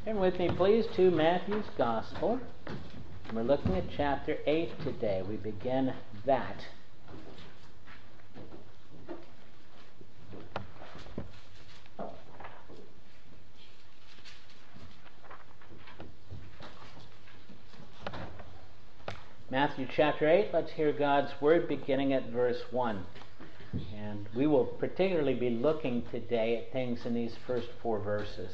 Turn with me, please, to Matthew's Gospel. We're looking at chapter 8 today. We begin that. Matthew chapter 8, let's hear God's Word beginning at verse 1. And we will particularly be looking today at things in these first 4 verses.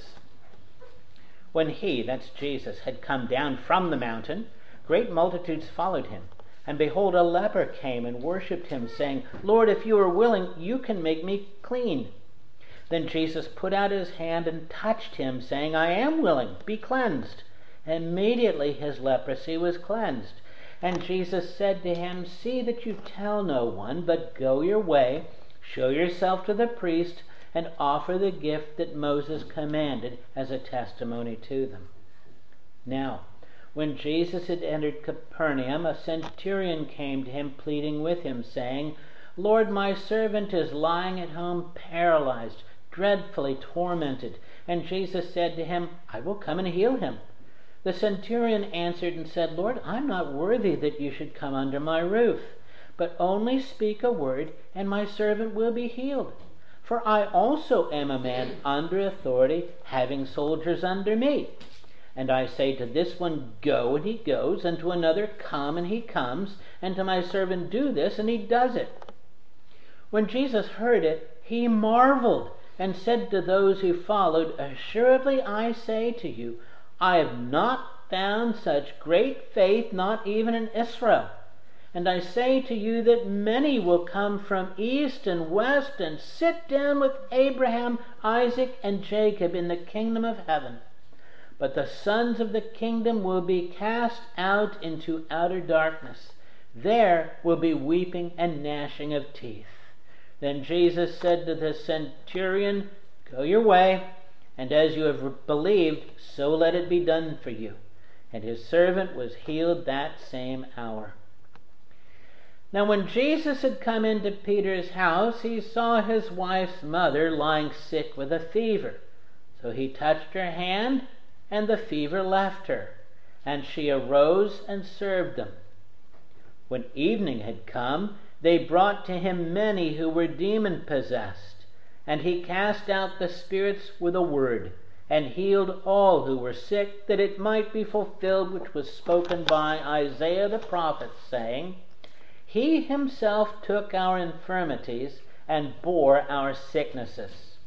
When he, that's Jesus, had come down from the mountain, great multitudes followed him. And behold, a leper came and worshipped him, saying, Lord, if you are willing, you can make me clean. Then Jesus put out his hand and touched him, saying, I am willing, be cleansed. And immediately his leprosy was cleansed. And Jesus said to him, see that you tell no one, but go your way, show yourself to the priest, and offer the gift that Moses commanded as a testimony to them. Now, when Jesus had entered Capernaum, a centurion came to him, pleading with him, saying, Lord, my servant is lying at home paralyzed, dreadfully tormented. And Jesus said to him, I will come and heal him. The centurion answered and said, Lord, I'm not worthy that you should come under my roof, but only speak a word, and my servant will be healed. For I also am a man under authority, having soldiers under me. And I say to this one, go, and he goes, and to another, come, and he comes, and to my servant, do this, and he does it. When Jesus heard it, he marveled, and said to those who followed, assuredly I say to you, I have not found such great faith, not even in Israel. And I say to you that many will come from east and west and sit down with Abraham, Isaac, and Jacob in the kingdom of heaven. But the sons of the kingdom will be cast out into outer darkness. There will be weeping and gnashing of teeth. Then Jesus said to the centurion, go your way, and as you have believed, so let it be done for you. And his servant was healed that same hour. Now when Jesus had come into Peter's house, he saw his wife's mother lying sick with a fever. So he touched her hand, and the fever left her, and she arose and served them. When evening had come, they brought to him many who were demon-possessed, and he cast out the spirits with a word, and healed all who were sick, that it might be fulfilled which was spoken by Isaiah the prophet, saying, He himself took our infirmities and bore our sicknesses.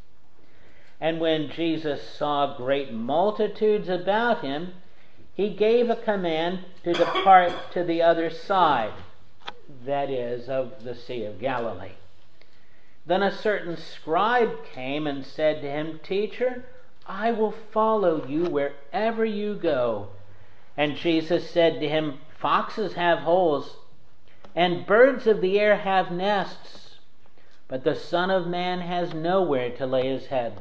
And when Jesus saw great multitudes about him, he gave a command to depart to the other side, that is, of the Sea of Galilee. Then a certain scribe came and said to him, Teacher, I will follow you wherever you go. And Jesus said to him, Foxes have holes, and birds of the air have nests, but the Son of Man has nowhere to lay his head.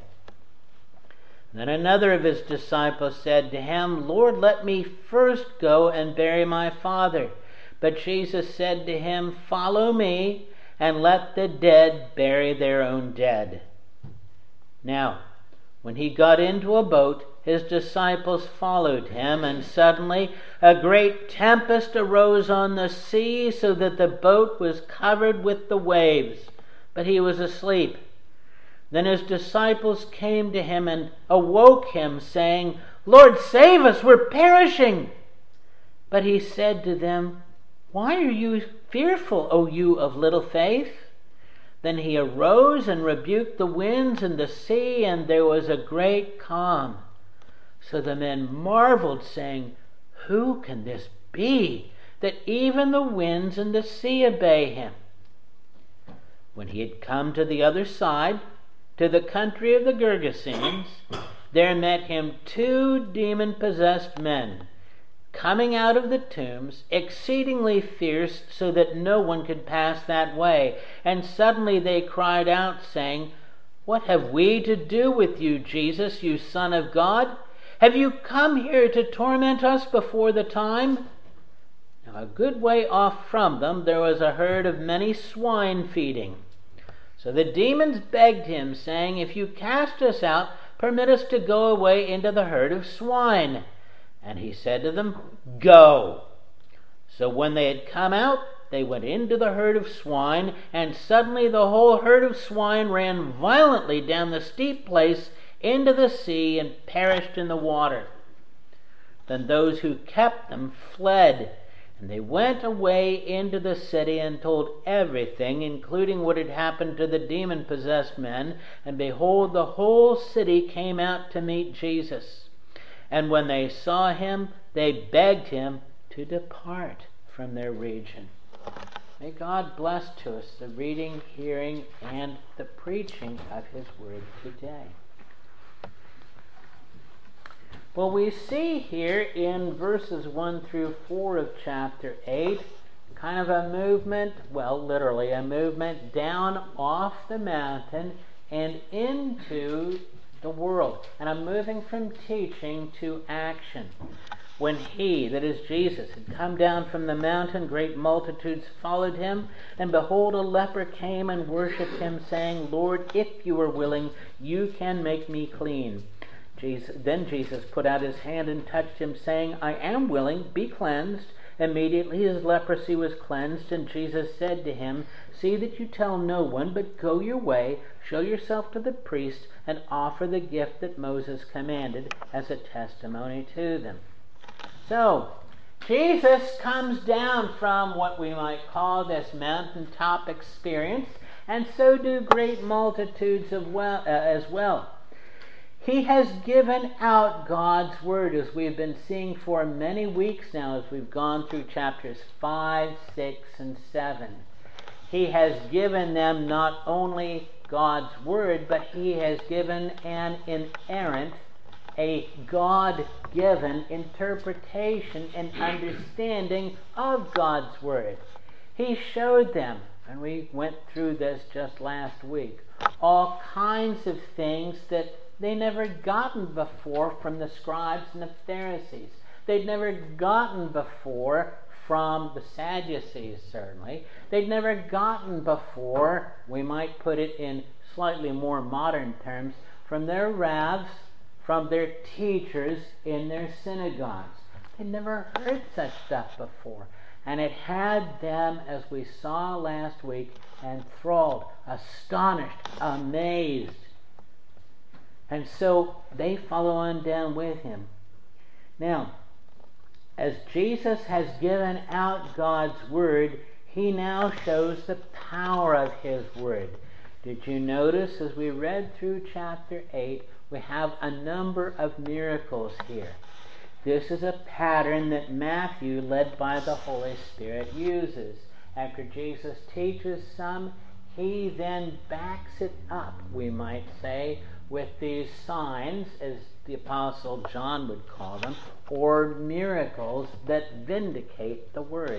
Then another of his disciples said to him, Lord, let me first go and bury my father. But Jesus said to him, Follow me, and let the dead bury their own dead. Now, when he got into a boat, his disciples followed him, and suddenly a great tempest arose on the sea, so that the boat was covered with the waves, but he was asleep. Then his disciples came to him and awoke him, saying, Lord, save us, we're perishing. But he said to them, Why are you fearful, O you of little faith? Then he arose and rebuked the winds and the sea, and there was a great calm. So the men marveled, saying, Who can this be, that even the winds and the sea obey him? When he had come to the other side, to the country of the Gergesenes, there met him 2 demon-possessed men, coming out of the tombs, exceedingly fierce, so that no one could pass that way. And suddenly they cried out, saying, What have we to do with you, Jesus, you Son of God? Have you come here to torment us before the time? Now a good way off from them there was a herd of many swine feeding. So the demons begged him, saying, If you cast us out, permit us to go away into the herd of swine. And he said to them, Go. So when they had come out, they went into the herd of swine, and suddenly the whole herd of swine ran violently down the steep place into the sea and perished in the water. Then those who kept them fled, and they went away into the city and told everything, including what had happened to the demon-possessed men. And behold, the whole city came out to meet Jesus. And when they saw him, they begged him to depart from their region. May God bless to us the reading, hearing, and the preaching of his word today. Well, we see here in verses 1 through 4 of chapter 8 kind of a movement, well, literally a movement down off the mountain and into the world. And I'm moving from teaching to action. When he, that is Jesus, had come down from the mountain, great multitudes followed him. And behold, a leper came and worshipped him, saying, Lord, if you are willing, you can make me clean. Then Jesus put out his hand and touched him, saying, I am willing, be cleansed. Immediately his leprosy was cleansed, and Jesus said to him, See that you tell no one, but go your way, show yourself to the priest, and offer the gift that Moses commanded as a testimony to them. So, Jesus comes down from what we might call this mountaintop experience, and so do great multitudes as well. He has given out God's Word, as we've been seeing for many weeks now, as we've gone through chapters 5, 6, and 7. He has given them not only God's Word, but he has given an inerrant, a God-given interpretation and understanding of God's Word. He showed them, and we went through this just last week, all kinds of things that they never gotten before from the scribes and the Pharisees. They'd never gotten before from the Sadducees, certainly. They'd never gotten before, we might put it in slightly more modern terms, from their rabbis, from their teachers in their synagogues. They'd never heard such stuff before. And it had them, as we saw last week, enthralled, astonished, amazed. And so they follow on down with him. Now, as Jesus has given out God's Word, he now shows the power of his Word. Did you notice as we read through chapter 8, we have a number of miracles here. This is a pattern that Matthew, led by the Holy Spirit, uses. After Jesus teaches some, he then backs it up, we might say, with these signs, as the Apostle John would call them, or miracles that vindicate the Word.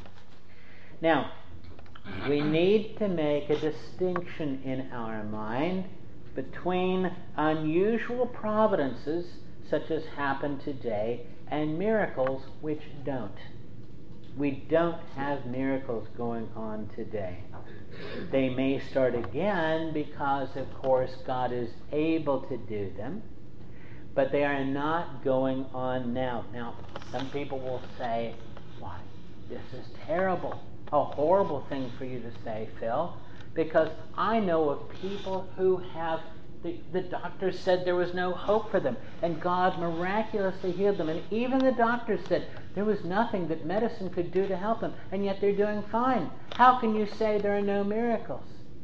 Now, we need to make a distinction in our mind between unusual providences, such as happen today, and miracles which don't. We don't have miracles going on today. They may start again because, of course, God is able to do them, but they are not going on now. Now, some people will say, why, this is terrible. A horrible thing for you to say, Phil, because I know of people who have, the doctors said there was no hope for them, and God miraculously healed them. And even the doctors said there was nothing that medicine could do to help them, and yet they're doing fine. How can you say there are no miracles?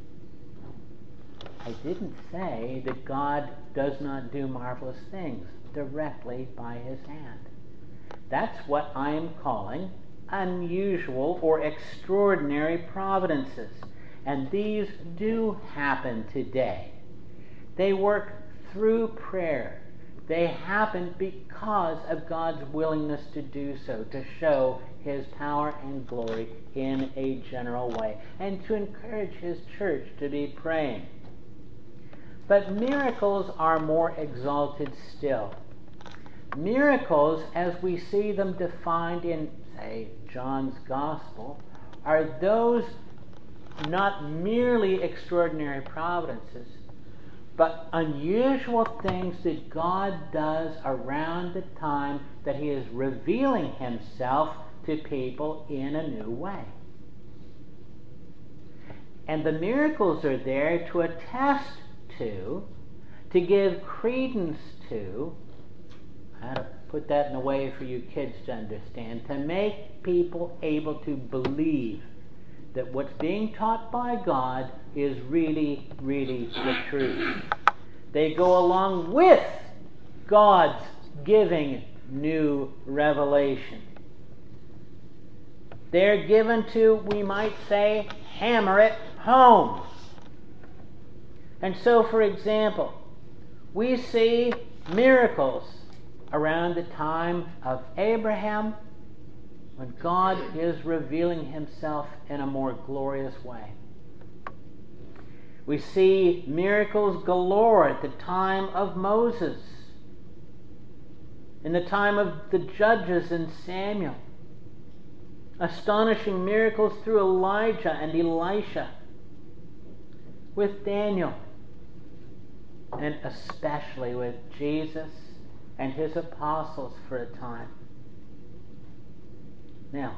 I didn't say that God does not do marvelous things directly by his hand. That's what I am calling unusual or extraordinary providences. And these do happen today. They work through prayer. They happen because of God's willingness to do so, to show his power and glory in a general way, and to encourage his church to be praying. But miracles are more exalted still. Miracles, as we see them defined in, say, John's Gospel, are those not merely extraordinary providences, but unusual things that God does around the time that He is revealing Himself to people in a new way. And the miracles are there to attest to give credence to, how to put that in a way for you kids to understand, to make people able to believe that what's being taught by God is really, really the truth. They go along with God's giving new revelation. They're given to, we might say, hammer it home. And so, for example, we see miracles around the time of Abraham, when God is revealing Himself in a more glorious way. We see miracles galore at the time of Moses, in the time of the judges and Samuel. Astonishing miracles through Elijah and Elisha, with Daniel, and especially with Jesus and His apostles for a time. Now,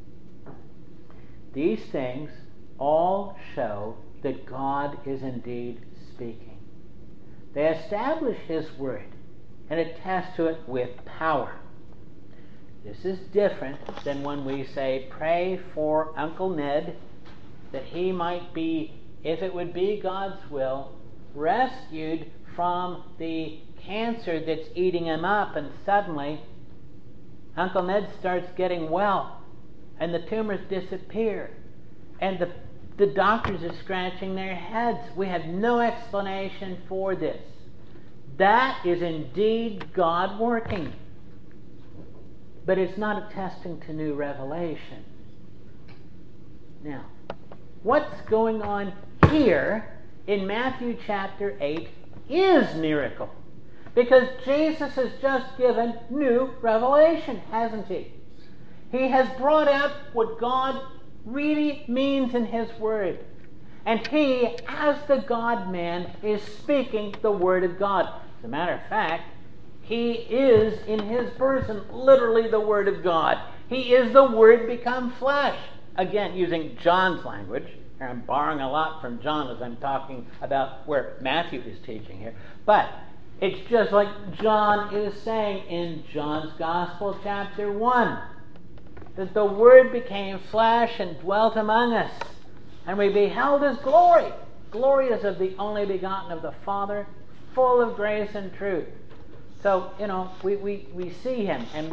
these things all show that God is indeed speaking. They establish His word and attest to it with power. This is different than when we say, pray for Uncle Ned that he might be, if it would be God's will, rescued from the cancer that's eating him up, and suddenly Uncle Ned starts getting well and the tumors disappear and the doctors are scratching their heads. We have no explanation for this. That is indeed God working, but it's not attesting to new revelation. Now, what's going on here in Matthew chapter 8 is miracle, because Jesus has just given new revelation, hasn't He? He has brought out what God really means in His Word. And He, as the God-man, is speaking the Word of God. As a matter of fact, He is, in His person, literally the Word of God. He is the Word become flesh. Again, using John's language. Here I'm borrowing a lot from John as I'm talking about where Matthew is teaching here. But it's just like John is saying in John's Gospel, chapter 1, that the Word became flesh and dwelt among us, and we beheld His glory. Glory is of the only begotten of the Father, full of grace and truth. So, we see Him, and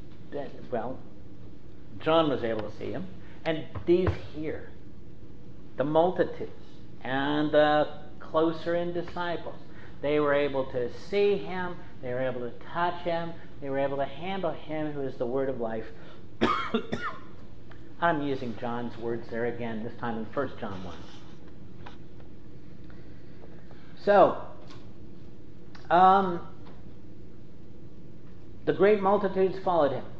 John was able to see Him, and these here, the multitudes and the closer-in disciples, they were able to see Him, they were able to touch Him, they were able to handle Him who is the Word of life. I'm using John's words there again, this time in 1 John 1. So, the great multitudes followed Him.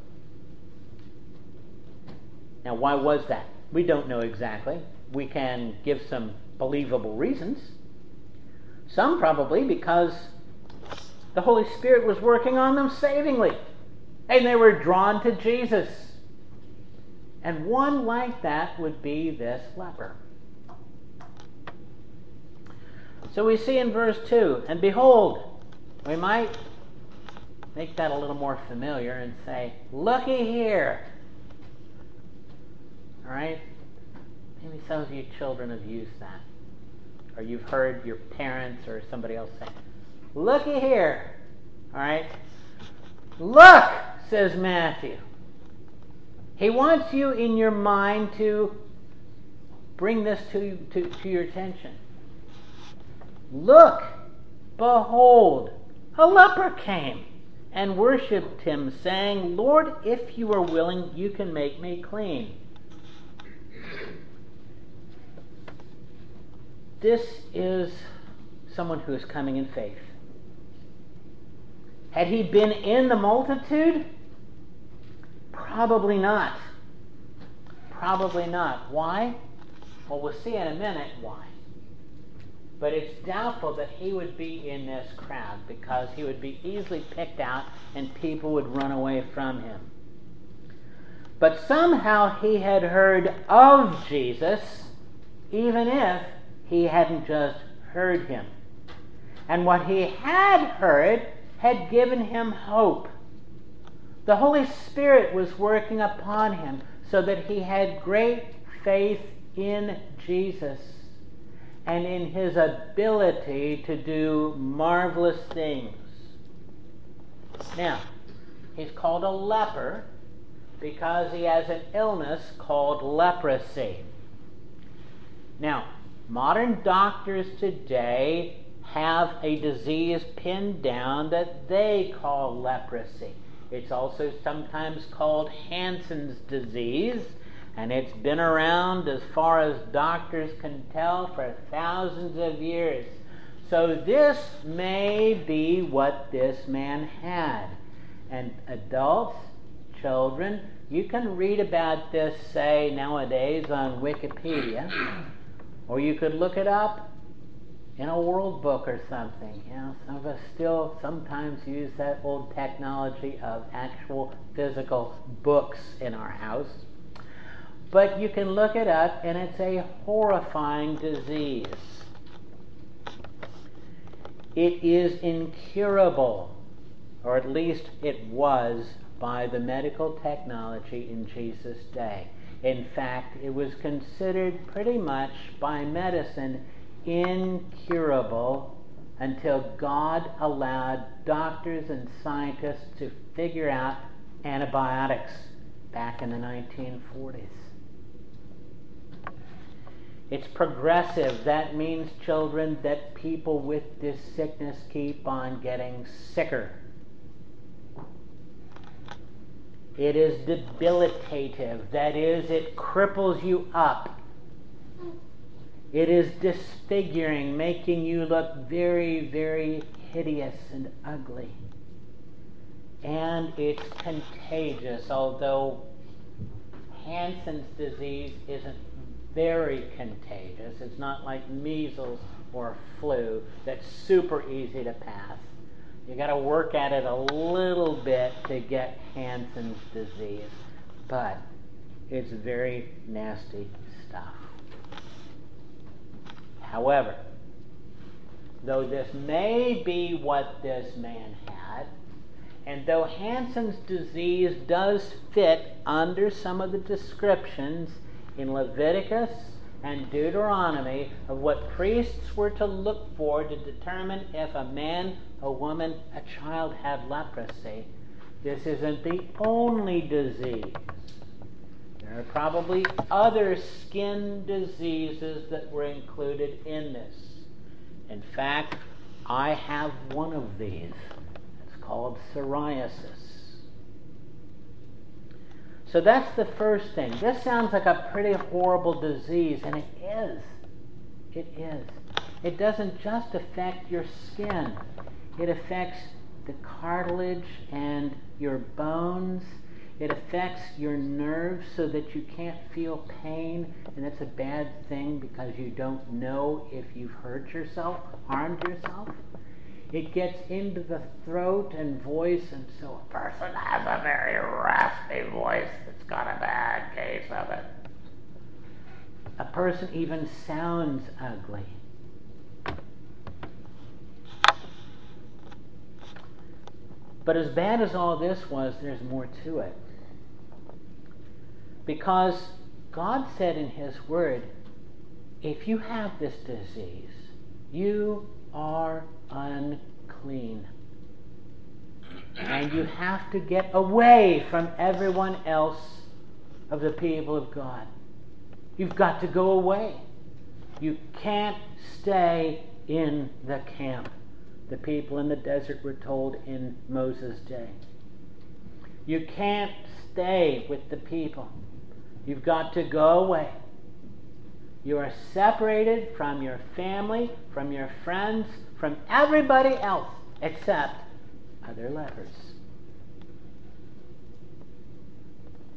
Now, why was that? We don't know exactly. We can give some believable reasons. Some probably because the Holy Spirit was working on them savingly, and they were drawn to Jesus. And one like that would be this leper. So we see in verse 2, and behold, we might make that a little more familiar and say, looky here. All right? Maybe some of you children have used that. Or you've heard your parents or somebody else say, looky here. All right? Look, says Matthew. He wants you in your mind to bring this to your attention. Look, behold, a leper came and worshipped Him, saying, Lord, if you are willing, you can make me clean. This is someone who is coming in faith. Had he been in the multitude? Probably not. Probably not. Why? Well, we'll see in a minute why. but it's doubtful that he would be in this crowd because he would be easily picked out and people would run away from him. But somehow he had heard of Jesus, even if he hadn't just heard him. And what he had heard had given him hope. The Holy Spirit was working upon him so that he had great faith in Jesus and in his ability to do marvelous things. Now, he's called a leper because he has an illness called leprosy. Now, modern doctors today have a disease pinned down that they call leprosy. It's also sometimes called Hansen's disease, and it's been around as far as doctors can tell for thousands of years. So this may be what this man had. And adults, children, you can read about this, say, nowadays on Wikipedia, or you could look it up in a world book or something. You know, some of us still sometimes use that old technology of actual physical books in our house. But you can look it up, and it's a horrifying disease. It is incurable, or at least it was by the medical technology in Jesus' day. In fact, it was considered pretty much by medicine incurable until God allowed doctors and scientists to figure out antibiotics back in the 1940s. It's progressive. That means, children, that people with this sickness keep on getting sicker. It is debilitative. That is, it cripples you up. It is disfiguring, making you look very, very hideous and ugly. And it's contagious, although Hansen's disease isn't very contagious. It's not like measles or flu that's super easy to pass. You got to work at it a little bit to get Hansen's disease, but it's very nasty stuff. However, though this may be what this man had, and though Hansen's disease does fit under some of the descriptions in Leviticus and Deuteronomy of what priests were to look for to determine if a man, a woman, a child had leprosy, this isn't the only disease. There are probably other skin diseases that were included in this. In fact, I have one of these. It's called psoriasis. So that's the first thing. This sounds like a pretty horrible disease, and it is. It is. It doesn't just affect your skin. It affects the cartilage and your bones. It affects your nerves so that you can't feel pain, and that's a bad thing because you don't know if you've hurt yourself, harmed yourself. It gets into the throat and voice, and so a person has a very raspy voice that's got a bad case of it. A person even sounds ugly. But as bad as all this was, there's more to it. Because God said in His Word, if you have this disease, you are unclean. And you have to get away from everyone else of the people of God. You've got to go away. You can't stay in the camp. The people in the desert were told in Moses' day. You can't stay with the people. You've got to go away. You are separated from your family, from your friends, from everybody else except other lepers.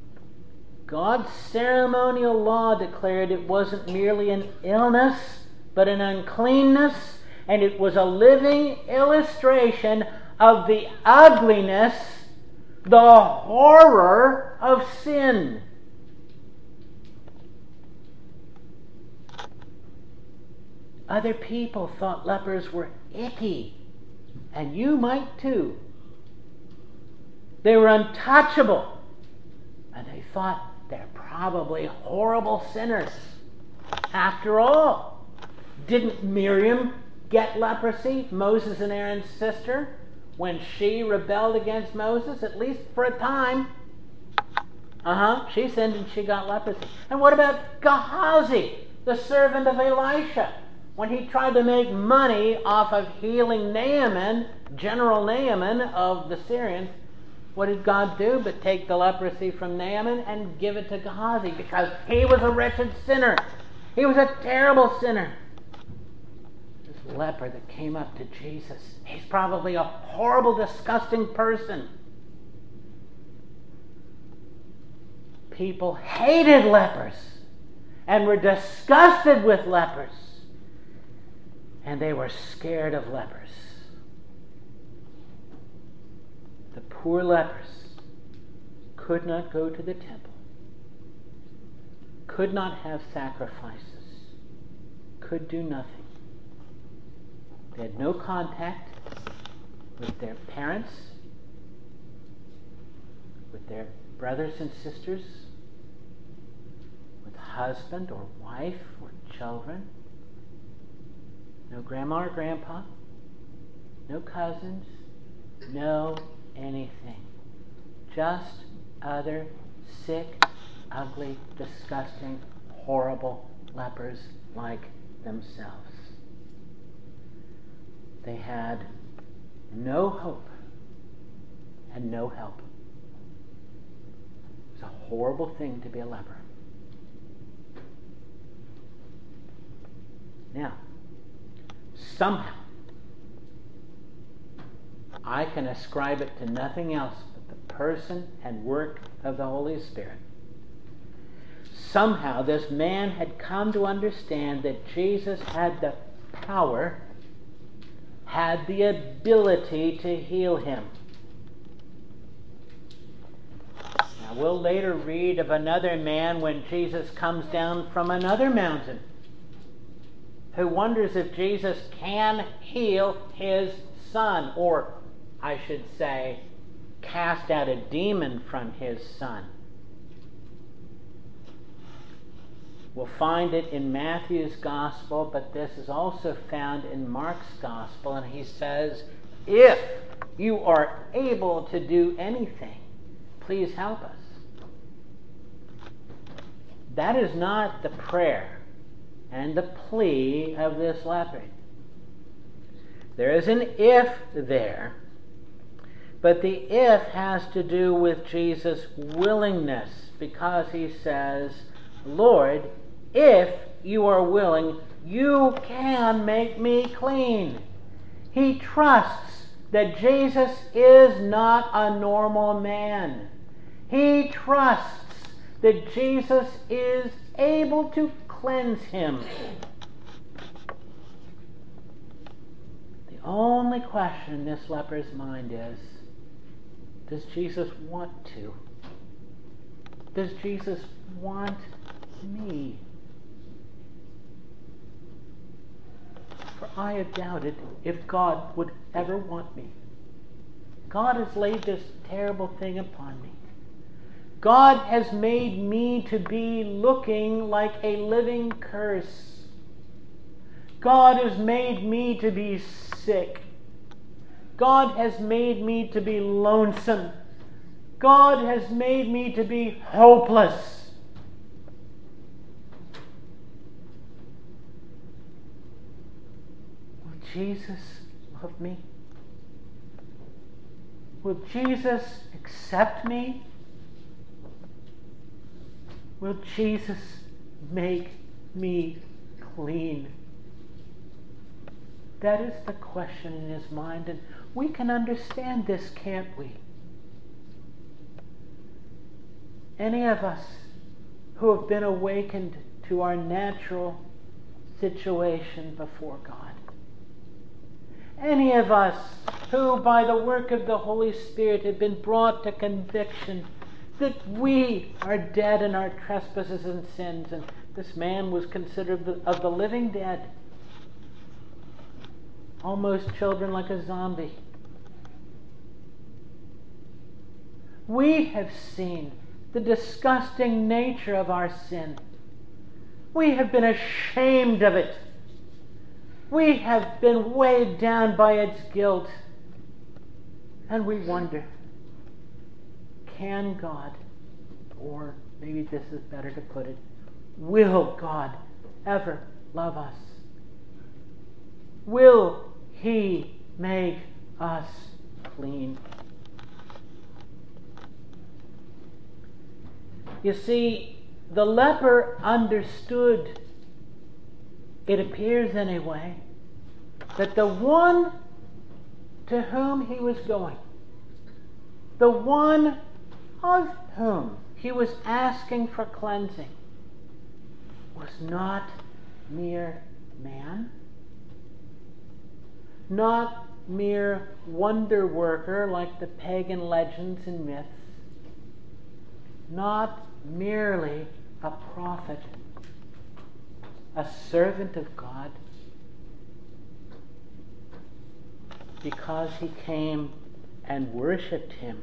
God's ceremonial law declared it wasn't merely an illness, but an uncleanness, and it was a living illustration of the ugliness, the horror of sin. Other people thought lepers were icky, and you might too. They were untouchable, and they thought they're probably horrible sinners. After all, didn't Miriam get leprosy, Moses and Aaron's sister, when she rebelled against Moses, at least for a time? She sinned and she got leprosy. And what about Gehazi, the servant of Elisha? When he tried to make money off of healing Naaman, General Naaman of the Syrians, what did God do but take the leprosy from Naaman and give it to Gehazi? Because he was a wretched sinner. He was a terrible sinner. This leper that came up to Jesus, he's probably a horrible, disgusting person. People hated lepers and were disgusted with lepers. And they were scared of lepers. The poor lepers could not go to the temple, could not have sacrifices, could do nothing. They had no contact with their parents, with their brothers and sisters, with husband or wife or children. No grandma or grandpa, no cousins, no anything. Just other sick, ugly, disgusting, horrible lepers like themselves. They had no hope and no help. It's a horrible thing to be a leper. Now, somehow, I can ascribe it to nothing else but the person and work of the Holy Spirit. Somehow this man had come to understand that Jesus had the power, had the ability to heal him. Now we'll later read of another man when Jesus comes down from another mountain, who wonders if Jesus can heal his son, or I should say, cast out a demon from his son. We'll find it in Matthew's Gospel, but this is also found in Mark's Gospel, and he says, if you are able to do anything, please help us. That is not the prayer and the plea of this leper. There is an if there, but the if has to do with Jesus' willingness, because he says, Lord, if you are willing, you can make me clean. He trusts that Jesus is not a normal man. He trusts that Jesus is able to cleanse him. The only question in this leper's mind is, does Jesus want to? Does Jesus want me? For I have doubted if God would ever want me. God has laid this terrible thing upon me. God has made me to be looking like a living curse. God has made me to be sick. God has made me to be lonesome. God has made me to be hopeless. Will Jesus love me? Will Jesus accept me? Will Jesus make me clean? That is the question in his mind, and we can understand this, can't we? Any of us who have been awakened to our natural situation before God. Any of us who, by the work of the Holy Spirit, have been brought to conviction that we are dead in our trespasses and sins, and this man was considered of the living dead, almost children like a zombie. We have seen the disgusting nature of our sin. We have been ashamed of it. We have been weighed down by its guilt. And we wonder, can God, or maybe this is better to put it, will God ever love us? Will He make us clean? You see, the leper understood, it appears anyway, that the one to whom he was going, the one of whom he was asking for cleansing, was not mere man, not mere wonder worker like the pagan legends and myths, not merely a prophet, a servant of God, because he came and worshipped him.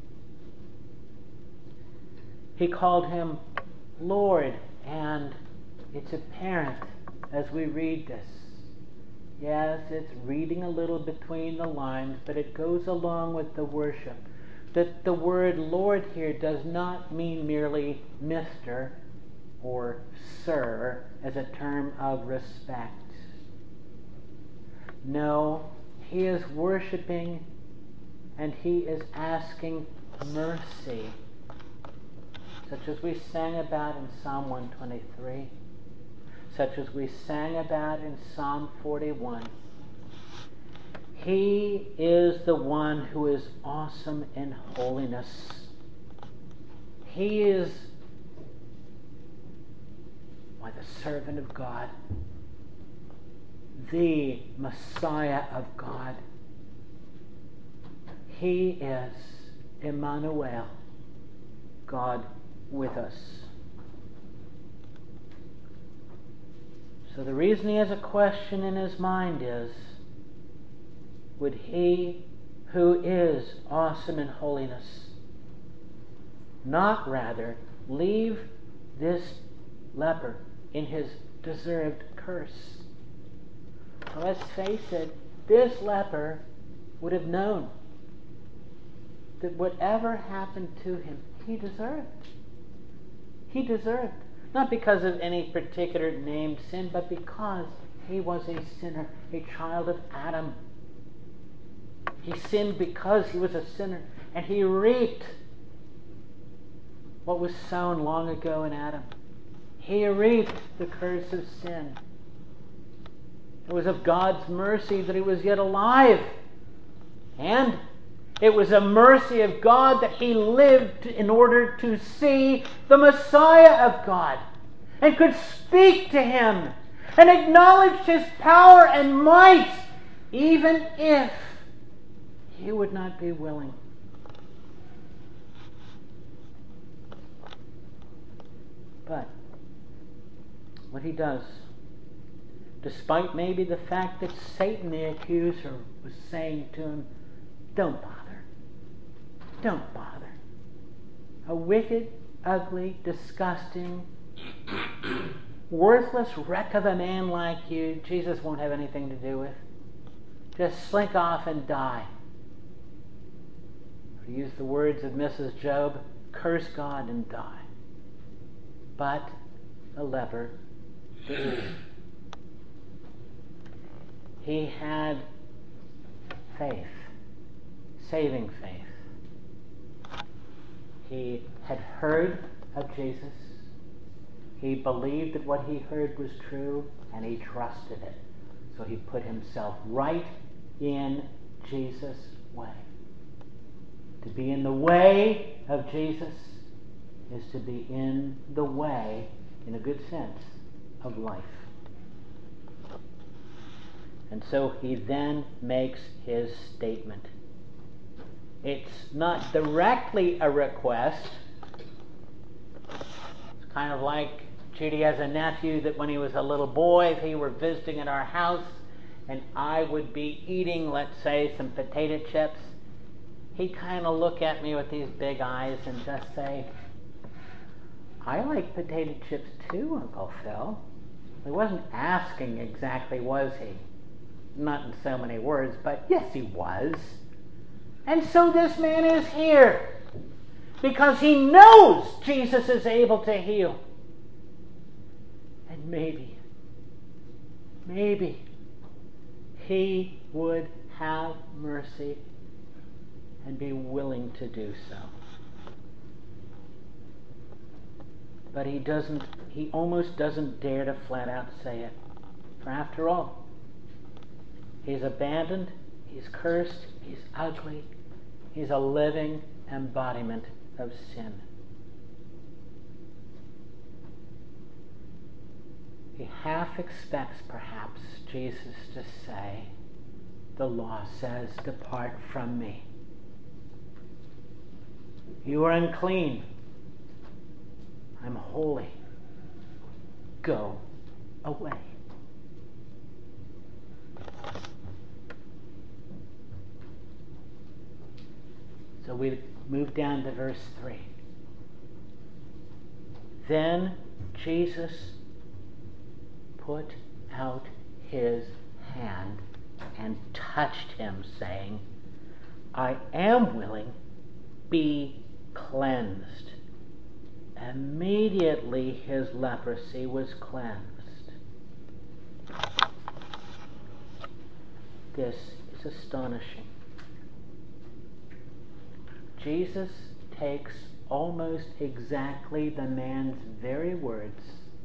He called him Lord, and it's apparent as we read this. Yes, it's reading a little between the lines, but it goes along with the worship. That the word Lord here does not mean merely Mr. or Sir as a term of respect. No, he is worshiping and he is asking mercy, such as we sang about in Psalm 123, such as we sang about in Psalm 41. He is the one who is awesome in holiness. He is the servant of God, the Messiah of God. He is Emmanuel, God with us. So the reason he has a question in his mind is, would he who is awesome in holiness not rather leave this leper in his deserved curse? Well, let's face it, this leper would have known that whatever happened to him, he deserved. He deserved. Not because of any particular named sin, but because he was a sinner, a child of Adam. He sinned because he was a sinner, and he reaped what was sown long ago in Adam. He reaped the curse of sin. It was of God's mercy that he was yet alive. And it was a mercy of God that he lived in order to see the Messiah of God and could speak to him and acknowledge his power and might, even if he would not be willing. But what he does, despite maybe the fact that Satan, the accuser, was saying to him, don't bother. Don't bother. A wicked, ugly, disgusting, worthless wreck of a man like you, Jesus won't have anything to do with. Just slink off and die. To use the words of Mrs. Job, curse God and die. But the leper didn't. He had faith, saving faith. He had heard of Jesus. He believed that what he heard was true, and he trusted it. So he put himself right in Jesus' way. To be in the way of Jesus is to be in the way, in a good sense, of life. And so he then makes his statement. It's not directly a request. It's kind of like Judy has a nephew that when he was a little boy, if he were visiting at our house and I would be eating, let's say, some potato chips, he'd kind of look at me with these big eyes and just say, "I like potato chips too, Uncle Phil." He wasn't asking exactly, was he? Not in so many words, but yes, he was. And so this man is here because he knows Jesus is able to heal. And maybe he would have mercy and be willing to do so. But he almost doesn't dare to flat out say it. For after all, he's abandoned, he's cursed, he's ugly, he's a living embodiment of sin. He half expects, perhaps, Jesus to say, "The law says, depart from me. You are unclean. I'm holy. Go away." So we move down to verse 3. Then Jesus put out his hand and touched him, saying, "I am willing, be cleansed." Immediately his leprosy was cleansed. This is astonishing. Jesus takes almost exactly the man's very words,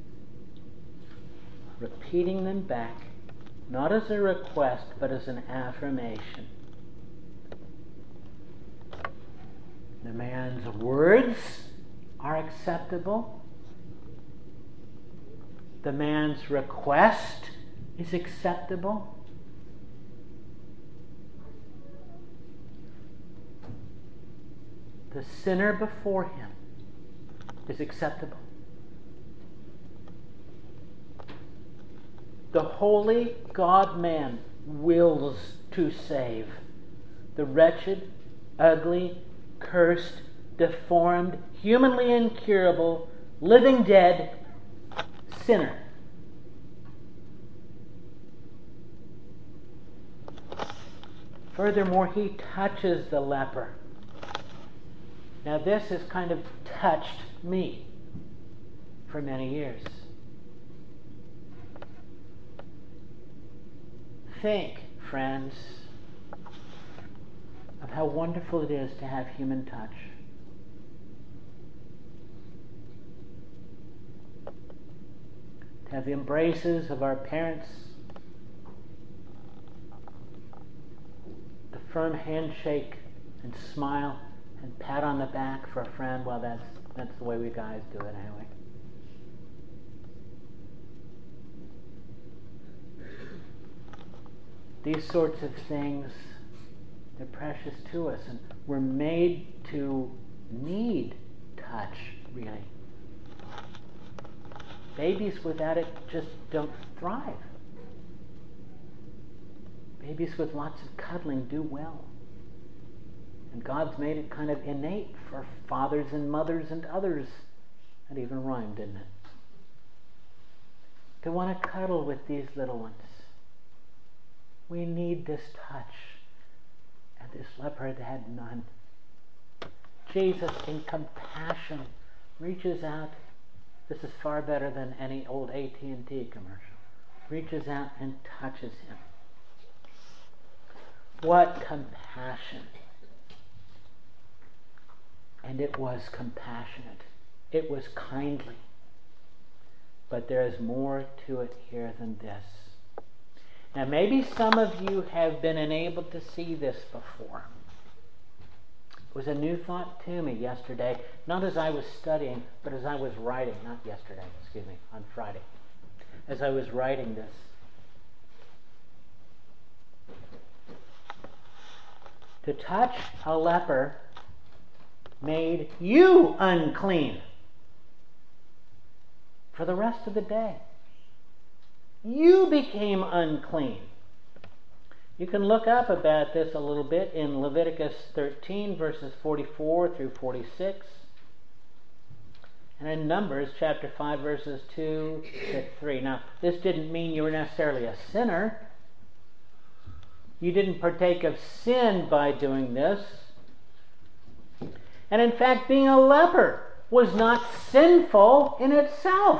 repeating them back, not as a request, but as an affirmation. The man's words are acceptable. The man's request is acceptable. The sinner before him is acceptable. The holy God-man wills to save the wretched, ugly, cursed, deformed, humanly incurable, living dead sinner. Furthermore, he touches the leper. Now this has kind of touched me for many years. Think, friends, of how wonderful it is to have human touch. To have the embraces of our parents, the firm handshake and smile and pat on the back for a friend. Well, that's the way we guys do it anyway. These sorts of things, they're precious to us, and we're made to need touch, really. Babies without it just don't thrive. Babies with lots of cuddling do well. And God's made it kind of innate for fathers and mothers and others. That even rhymed, didn't it? To want to cuddle with these little ones. We need this touch. And this leper had none. Jesus, in compassion, reaches out. This is far better than any old AT&T commercial. Reaches out and touches him. What compassion. And it was compassionate. It was kindly. But there is more to it here than this. Now maybe some of you have been enabled to see this before. It was a new thought to me yesterday, not as I was studying, but as I was writing, not yesterday, on Friday, as I was writing this. To touch a leper made you unclean for the rest of the day. You became unclean. You can look up about this a little bit in Leviticus 13, verses 44 through 46. And in Numbers chapter 5, verses 2 to 3. Now, this didn't mean you were necessarily a sinner. You didn't partake of sin by doing this. And in fact, being a leper was not sinful in itself,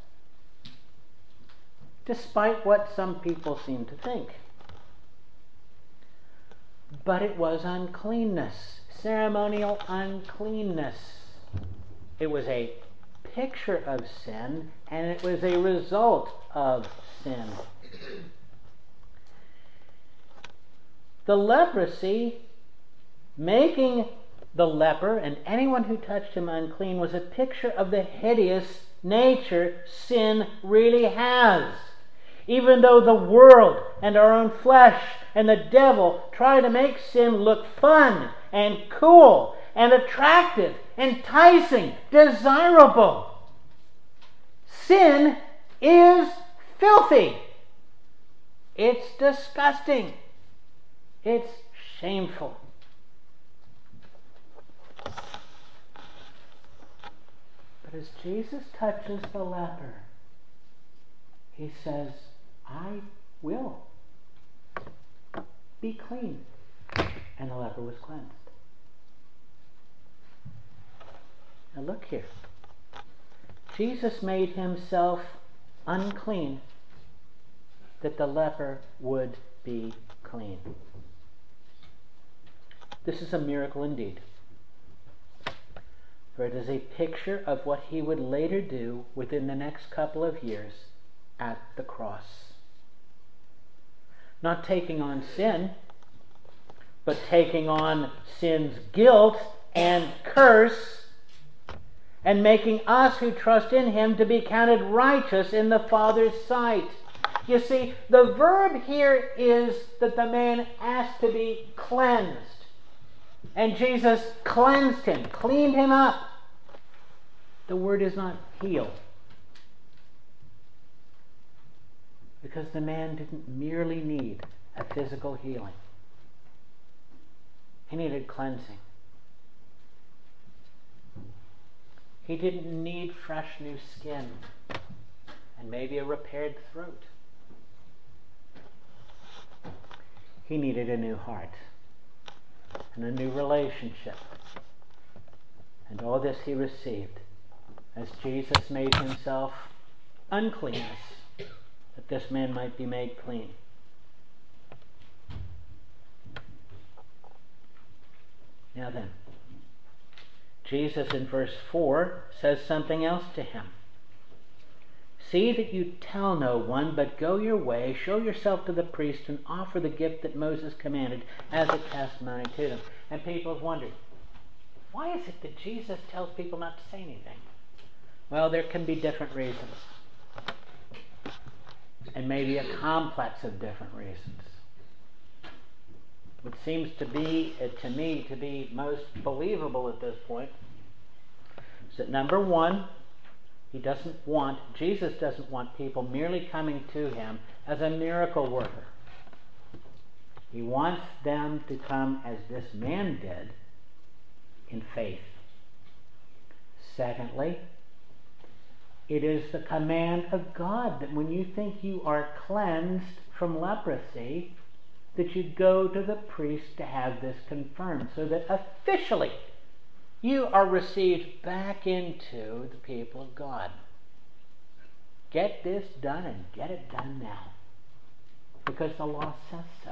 despite what some people seem to think. But it was uncleanness, ceremonial uncleanness. It was a picture of sin, and it was a result of sin. The leprosy, making the leper and anyone who touched him unclean, was a picture of the hideous nature sin really has. Even though the world and our own flesh and the devil try to make sin look fun and cool and attractive, enticing, desirable, sin is filthy. It's disgusting. It's shameful. But as Jesus touches the leper, he says, I will be clean. And the leper was cleansed. Now look here. Jesus made himself unclean that the leper would be clean. This is a miracle indeed. For it is a picture of what he would later do within the next couple of years at the cross. Not taking on sin, but taking on sin's guilt and curse, and making us who trust in him to be counted righteous in the Father's sight. You see, the verb here is that the man asked to be cleansed. And Jesus cleansed him, cleaned him up. The word is not heal. Because the man didn't merely need a physical healing. He needed cleansing. He didn't need fresh new skin and maybe a repaired throat. He needed a new heart and a new relationship. And all this he received as Jesus made himself uncleanness, that this man might be made clean. Now then, Jesus in verse 4 says something else to him. See that you tell no one, but go your way, show yourself to the priest, and offer the gift that Moses commanded as a testimony to them. And people have wondered, why is it that Jesus tells people not to say anything? Well, there can be different reasons. And maybe a complex of different reasons. What seems to be, to me, to be most believable at this point is that number one, Jesus doesn't want people merely coming to him as a miracle worker. He wants them to come as this man did, in faith. Secondly, it is the command of God that when you think you are cleansed from leprosy, that you go to the priest to have this confirmed, so that officially you are received back into the people of God. Get this done and get it done now, because the law says so.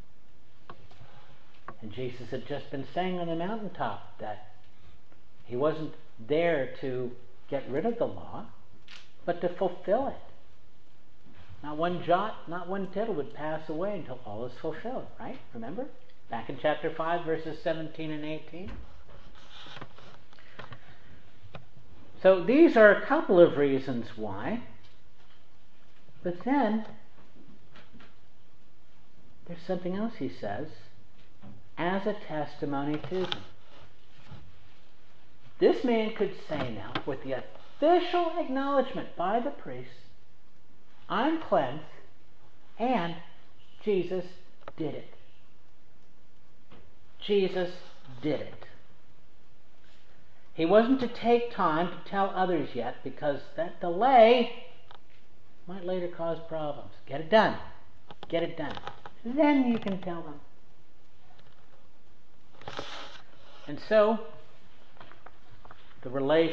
And Jesus had just been saying on the mountaintop that he wasn't there to get rid of the law, but to fulfill it. Not one jot, not one tittle would pass away until all is fulfilled, right? Remember? Back in chapter 5, verses 17 and 18. So these are a couple of reasons why. But then, there's something else he says. as a testimony to them. This man could say now, with the official acknowledgement by the priest, I'm cleansed, and Jesus did it. Jesus did it. He wasn't to take time to tell others yet, because that delay might later cause problems. Get it done. Get it done. Then you can tell them. And so, the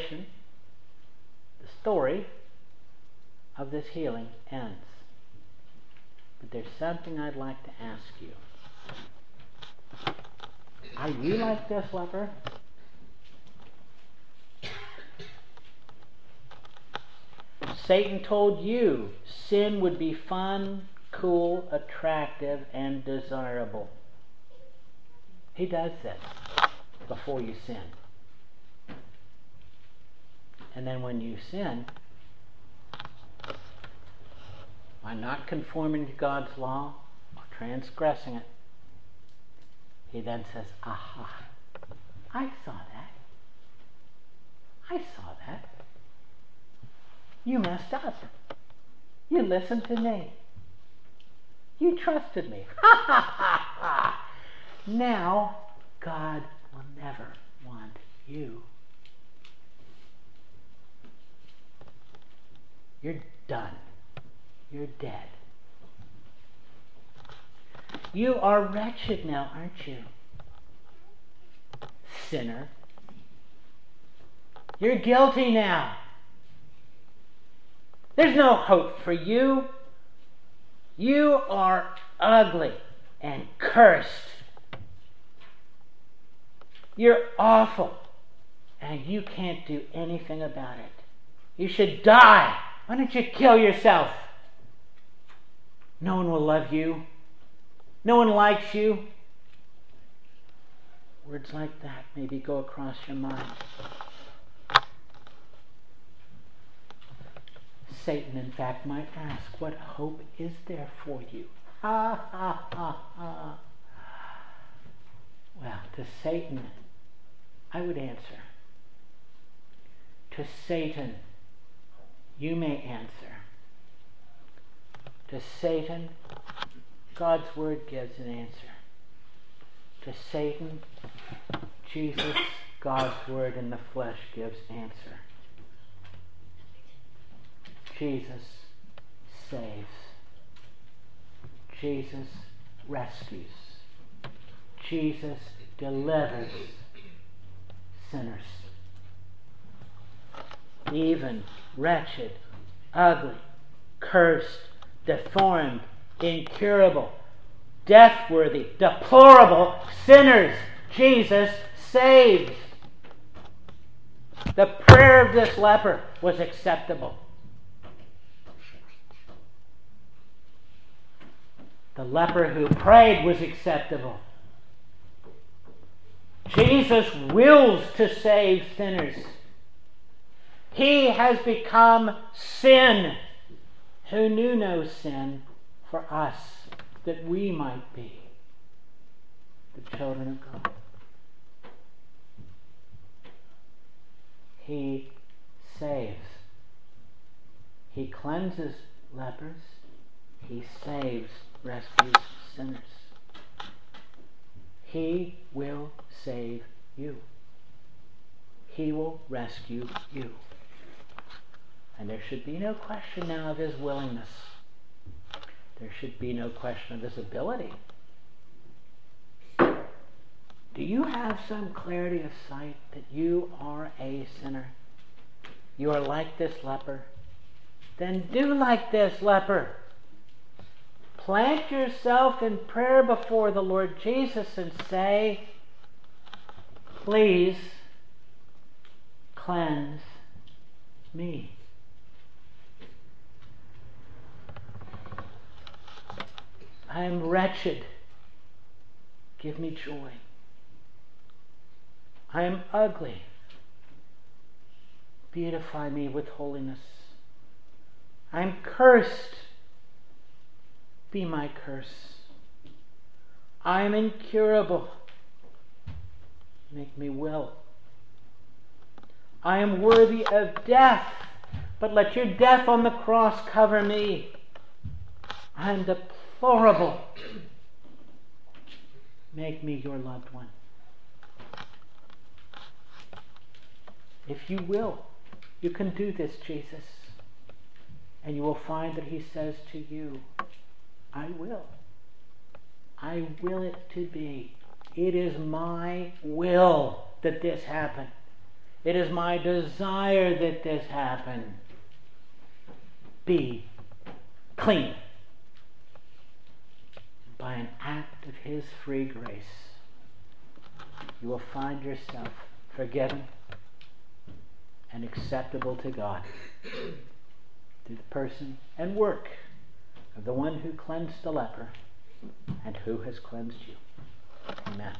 story of this healing ends. But there's something I'd like to ask you. Are you like this leper? Satan told you sin would be fun, cool, attractive, and desirable. He does this before you sin. And then when you sin, by not conforming to God's law or transgressing it, he then says, aha, I saw that. I saw that. You messed up. You listened to me. You trusted me. Ha ha ha ha. Now, God will never want you. You're done. You're dead. You are wretched now, aren't you? Sinner. You're guilty now. There's no hope for you. You are ugly and cursed. You're awful, and you can't do anything about it. You should die. Why don't you kill yourself? No one will love you. No one likes you. Words like that maybe go across your mind. Satan, in fact, might ask, what hope is there for you? Ha, ha, ha, ha. Well, to Satan, I would answer. To Satan, you may answer. To Satan, God's Word gives an answer. To Satan, Jesus, God's Word in the flesh, gives answer. Jesus saves. Jesus rescues. Jesus delivers sinners. Even wretched, ugly, cursed, deformed, incurable, death-worthy, deplorable sinners, Jesus saves. The prayer of this leper was acceptable. The leper who prayed was acceptable. Jesus wills to save sinners. He has become sin who knew no sin for us, that we might be the children of God. He saves. He cleanses lepers. He saves, rescues sinners. He will save you. He will rescue you. And there should be no question now of his willingness. There should be no question of his ability. Do you have some clarity of sight that you are a sinner? You are like this leper? Then do like this leper. Plant yourself in prayer before the Lord Jesus and say, please cleanse me. I am wretched. Give me joy. I am ugly. Beautify me with holiness. I am cursed. Be my curse. I am incurable. make me well. I am worthy of death, but let your death on the cross cover me. I am deplorable. Make me your loved one. If you will, you can do this, Jesus. And you will find that he says to you, I will. I will it to be. It is my will that this happen. It is my desire that this happen. Be clean. By an act of his free grace, you will find yourself forgiven and acceptable to God through the person and work of the one who cleansed the leper and who has cleansed you. Amen.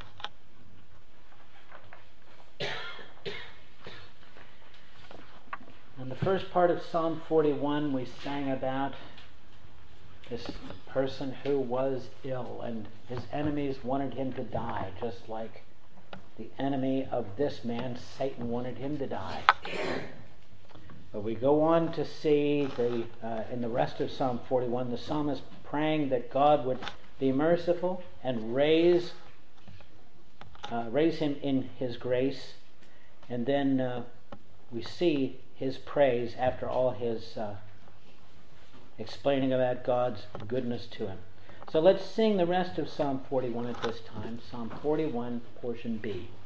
In the first part of Psalm 41, we sang about this person who was ill, and his enemies wanted him to die, just like the enemy of this man, Satan, wanted him to die. But we go on to see in the rest of Psalm 41, the psalmist praying that God would be merciful and raise him in his grace. And then we see his praise after all his explaining about God's goodness to him. So let's sing the rest of Psalm 41 at this time. Psalm 41, portion B.